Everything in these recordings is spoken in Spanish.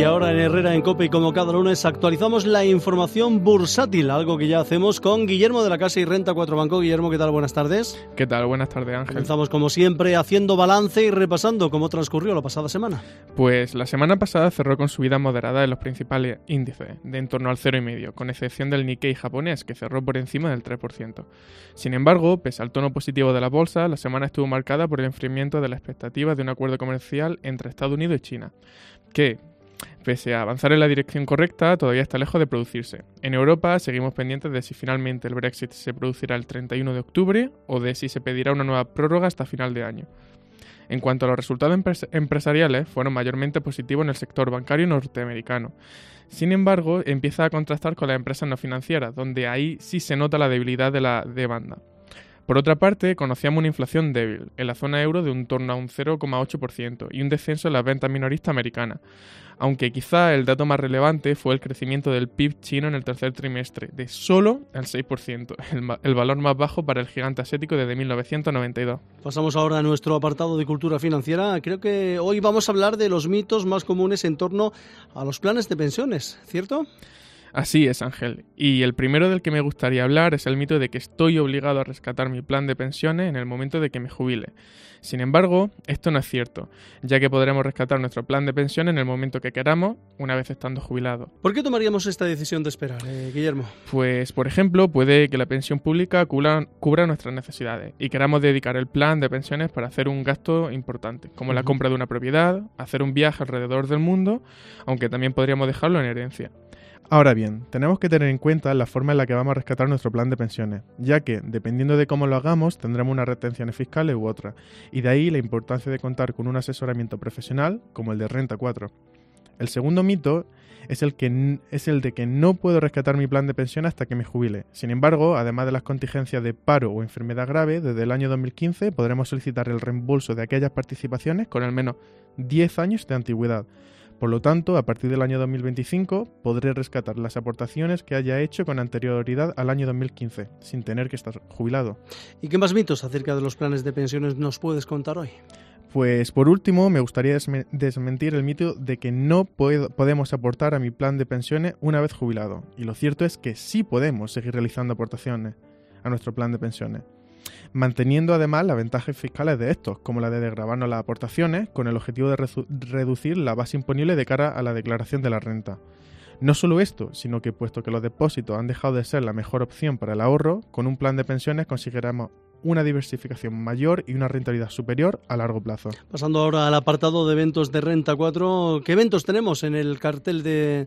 Y ahora en Herrera en COPE y como cada lunes actualizamos la información bursátil, algo que ya hacemos con Guillermo de la Casa y Renta 4 Banco. Guillermo, ¿qué tal? Buenas tardes. ¿Qué tal? Buenas tardes, Ángel. Comenzamos como siempre haciendo balance y repasando cómo transcurrió la pasada semana. Pues la semana pasada cerró con subidas moderadas en los principales índices, de en torno al 0,5%, con excepción del Nikkei japonés, que cerró por encima del 3%. Sin embargo, pese al tono positivo de la bolsa, la semana estuvo marcada por el enfriamiento de las expectativas de un acuerdo comercial entre Estados Unidos y China, que, pese a avanzar en la dirección correcta, todavía está lejos de producirse. En Europa seguimos pendientes de si finalmente el Brexit se producirá el 31 de octubre o de si se pedirá una nueva prórroga hasta final de año. En cuanto a los resultados empresariales, fueron mayormente positivos en el sector bancario norteamericano. Sin embargo, empieza a contrastar con las empresas no financieras, donde ahí sí se nota la debilidad de la demanda. Por otra parte, conocíamos una inflación débil en la zona euro de un torno a un 0,8% y un descenso en las ventas minoristas americanas, aunque quizá el dato más relevante fue el crecimiento del PIB chino en el tercer trimestre, de solo el 6%, el valor más bajo para el gigante asiático desde 1992. Pasamos ahora a nuestro apartado de cultura financiera. Creo que hoy vamos a hablar de los mitos más comunes en torno a los planes de pensiones, ¿cierto? Así es, Ángel. Y el primero del que me gustaría hablar es el mito de que estoy obligado a rescatar mi plan de pensiones en el momento de que me jubile. Sin embargo, esto no es cierto, ya que podremos rescatar nuestro plan de pensiones en el momento que queramos, una vez estando jubilados. ¿Por qué tomaríamos esta decisión de esperar, Guillermo? Pues, por ejemplo, puede que la pensión pública cubra nuestras necesidades y queramos dedicar el plan de pensiones para hacer un gasto importante, como la compra de una propiedad, hacer un viaje alrededor del mundo, aunque también podríamos dejarlo en herencia. Ahora bien, tenemos que tener en cuenta la forma en la que vamos a rescatar nuestro plan de pensiones, ya que, dependiendo de cómo lo hagamos, tendremos unas retenciones fiscales u otras, y de ahí la importancia de contar con un asesoramiento profesional como el de Renta 4. El segundo mito es el de que no puedo rescatar mi plan de pensión hasta que me jubile. Sin embargo, además de las contingencias de paro o enfermedad grave, desde el año 2015 podremos solicitar el reembolso de aquellas participaciones con al menos 10 años de antigüedad. Por lo tanto, a partir del año 2025 podré rescatar las aportaciones que haya hecho con anterioridad al año 2015, sin tener que estar jubilado. ¿Y qué más mitos acerca de los planes de pensiones nos puedes contar hoy? Pues por último, me gustaría desmentir el mito de que no podemos aportar a mi plan de pensiones una vez jubilado. Y lo cierto es que sí podemos seguir realizando aportaciones a nuestro plan de pensiones, manteniendo además las ventajas fiscales de estos, como la de desgravarnos las aportaciones, con el objetivo de reducir la base imponible de cara a la declaración de la renta. No solo esto, sino que puesto que los depósitos han dejado de ser la mejor opción para el ahorro, con un plan de pensiones conseguiremos una diversificación mayor y una rentabilidad superior a largo plazo. Pasando ahora al apartado de eventos de Renta 4, ¿qué eventos tenemos en el cartel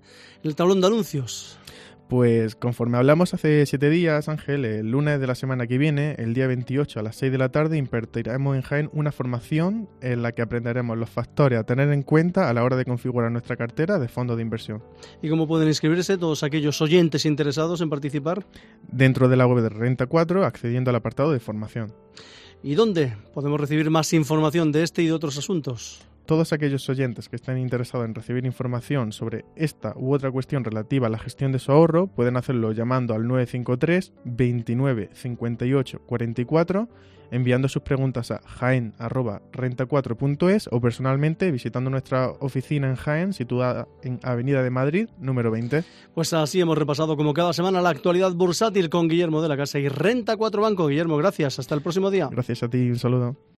el tablón de anuncios? Pues conforme hablamos hace 7 días, Ángel, el lunes de la semana que viene, el día 28 a las 6 de la tarde, impartiremos en Jaén una formación en la que aprenderemos los factores a tener en cuenta a la hora de configurar nuestra cartera de fondos de inversión. ¿Y cómo pueden inscribirse todos aquellos oyentes interesados en participar? Dentro de la web de Renta 4, accediendo al apartado de formación. ¿Y dónde podemos recibir más información de este y de otros asuntos? Todos aquellos oyentes que estén interesados en recibir información sobre esta u otra cuestión relativa a la gestión de su ahorro pueden hacerlo llamando al 953 29 58 44, enviando sus preguntas a jaen@renta4.es o personalmente visitando nuestra oficina en Jaén, situada en Avenida de Madrid, número 20. Pues así hemos repasado como cada semana la actualidad bursátil con Guillermo de la Casa y Renta 4 Banco. Guillermo, gracias. Hasta el próximo día. Gracias a ti, un saludo.